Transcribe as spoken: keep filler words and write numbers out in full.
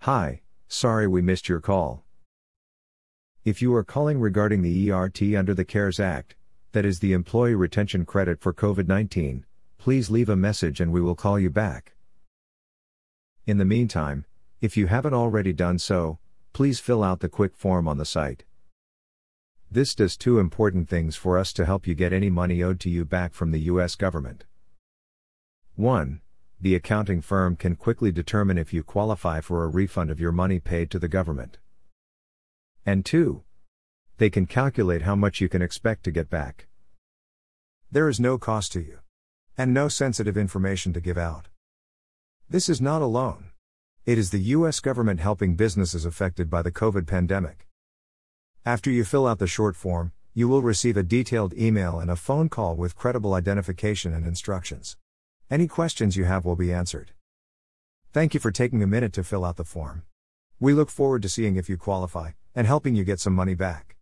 Hi, sorry we missed your call. If you are calling regarding the E R T under the CARES Act, that is the Employee Retention Credit for COVID nineteen, please leave a message and we will call you back. In the meantime, if you haven't already done so, please fill out the quick form on the site. This does two important things for us to help you get any money owed to you back from the U S government. one. The accounting firm can quickly determine if you qualify for a refund of your money paid to the government. And two. They can calculate how much you can expect to get back. There is no cost to you. And no sensitive information to give out. This is not a loan. It is the U S government helping businesses affected by the COVID pandemic. After you fill out the short form, you will receive a detailed email and a phone call with credible identification and instructions. Any questions you have will be answered. Thank you for taking a minute to fill out the form. We look forward to seeing if you qualify, and helping you get some money back.